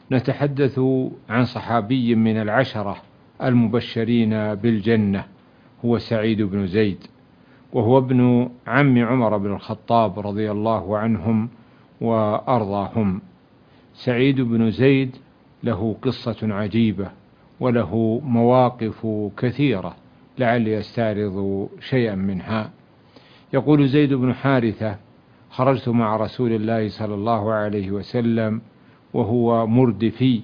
نتحدث عن صحابي من العشرة المبشرين بالجنة، هو سعيد بن زيد، وهو ابن عم عمر بن الخطاب رضي الله عنهم وأرضاهم. سعيد بن زيد له قصة عجيبة وله مواقف كثيرة، لعلي أستعرض شيئا منها. يقول زيد بن حارثة: خرجت مع رسول الله صلى الله عليه وسلم وهو مردفي،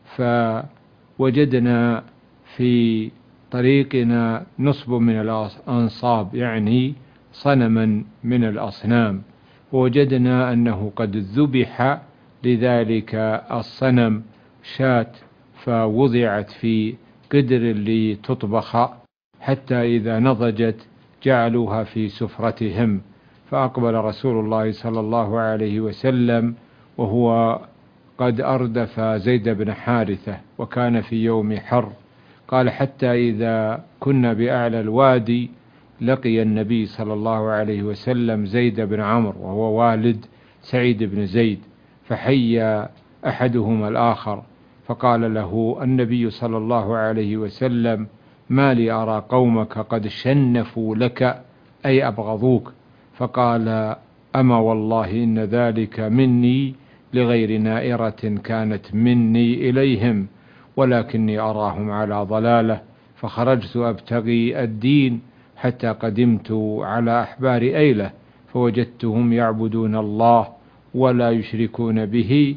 فوجدنا في طريقنا نصب من الأنصاب، يعني صنما من الأصنام، ووجدنا أنه قد ذبح لذلك الصنم شاة، فوضعت في قدر لتطبخ، حتى إذا نضجت جعلوها في سفرتهم. فأقبل رسول الله صلى الله عليه وسلم وهو قد أردف زيد بن حارثة، وكان في يوم حر. قال: حتى إذا كنا بأعلى الوادي لقي النبي صلى الله عليه وسلم زيد بن عمرو وهو والد سعيد بن زيد، فحيا أحدهما الآخر، فقال له النبي صلى الله عليه وسلم: ما لي أرى قومك قد شنفوا لك أي أبغضوك؟ فقال: أما والله إن ذلك مني لغير نائرة كانت مني إليهم، ولكني أراهم على ضلالة، فخرجت أبتغي الدين حتى قدمت على أحبار أيلة، فوجدتهم يعبدون الله ولا يشركون به،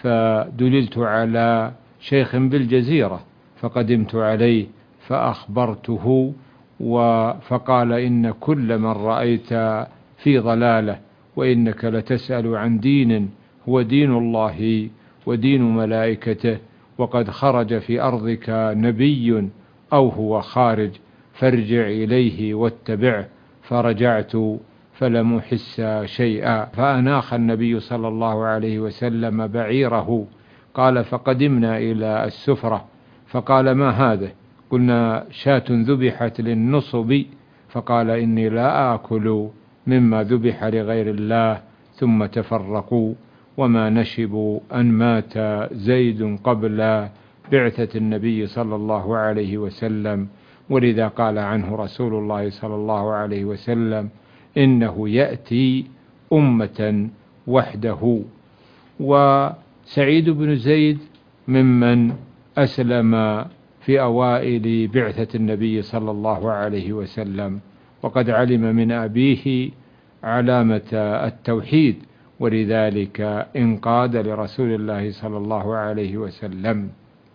فدللت على شيخ بالجزيرة فقدمت عليه فأخبرته، فقال: إن كل من رأيت في ضلالة، وإنك لتسأل عن دين هو دين الله ودين ملائكته، وقد خرج في أرضك نبي أو هو خارج، فارجع إليه واتبعه. فرجعت فلم أحس شيئا، فأناخ النبي صلى الله عليه وسلم بعيره. قال: فقدمنا إلى السفرة، فقال: ما هذا؟ قلنا: شاة ذبحت للنصب. فقال: إني لا آكل مما ذبح لغير الله. ثم تفرقوا، وما نشبوا أن مات زيد قبل بعثة النبي صلى الله عليه وسلم، ولذا قال عنه رسول الله صلى الله عليه وسلم: إنه يأتي أمة وحده. وسعيد بن زيد ممن أسلم في أوائل بعثة النبي صلى الله عليه وسلم، وقد علم من أبيه علامة التوحيد، ولذلك انقاد لرسول الله صلى الله عليه وسلم.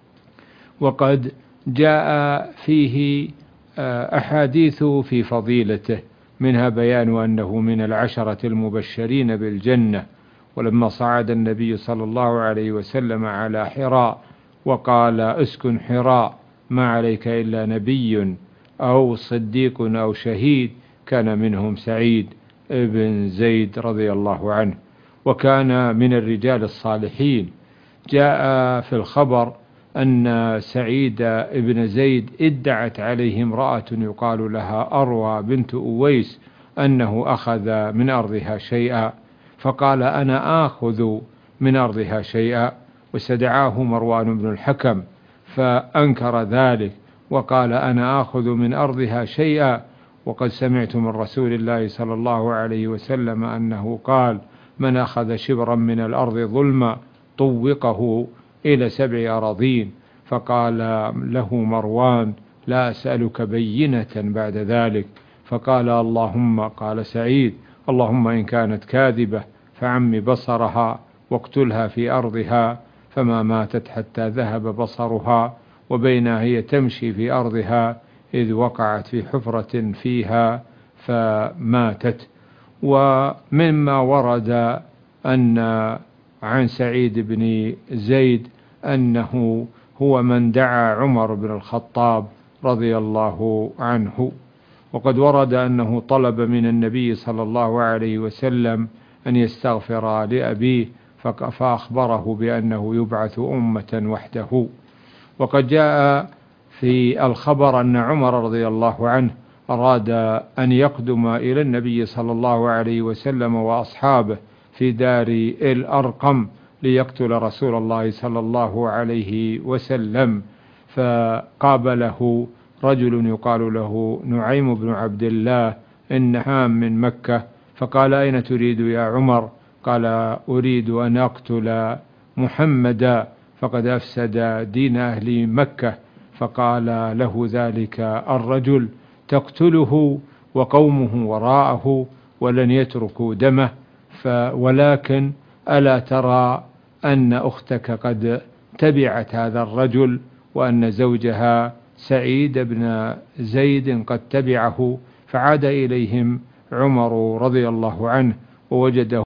وقد جاء فيه أحاديث في فضيلته، منها بيان أنه من العشرة المبشرين بالجنة. ولما صعد النبي صلى الله عليه وسلم على حراء وقال: اسكن حراء ما عليك إلا نبي أو صديق أو شهيد، كان منهم سعيد ابن زيد رضي الله عنه، وكان من الرجال الصالحين. جاء في الخبر أن سعيد ابن زيد ادعت عليه امرأة يقال لها أروى بنت أويس أنه أخذ من أرضها شيئا، فقال: أنا آخذ من أرضها شيئا، واستدعاه مروان بن الحكم فأنكر ذلك وقال: أنا آخذ من أرضها شيئا، وقد سمعت من رسول الله صلى الله عليه وسلم أنه قال: من أخذ شبرا من الأرض ظلما طوقه إلى 7 أراضين. فقال له مروان: لا أسألك بينة بعد ذلك. فقال: اللهم، قال سعيد: اللهم إن كانت كاذبة فعم بصرها واقتلها في أرضها. فما ماتت حتى ذهب بصرها، وبينها هي تمشي في أرضها إذ وقعت في حفرة فيها فماتت. ومما ورد أن عن سعيد بن زيد أنه هو من دعا عمر بن الخطاب رضي الله عنه. وقد ورد أنه طلب من النبي صلى الله عليه وسلم أن يستغفر لأبيه، فأخبره بأنه يبعث أمة وحده. وقد جاء في الخبر أن عمر رضي الله عنه أراد أن يقدم إلى النبي صلى الله عليه وسلم وأصحابه في دار الأرقم ليقتل رسول الله صلى الله عليه وسلم، فقابله رجل يقال له نعيم بن عبد الله النهام من مكة، فقال: أين تريد يا عمر؟ قال: أريد أن أقتل محمدا فقد أفسد دين أهل مكة. فقال له ذلك الرجل: تقتله وقومه وراءه ولن يتركوا دمه، ولكن ألا ترى أن أختك قد تبعت هذا الرجل، وأن زوجها سعيد بن زيد قد تبعه؟ فعاد إليهم عمر رضي الله عنه ووجده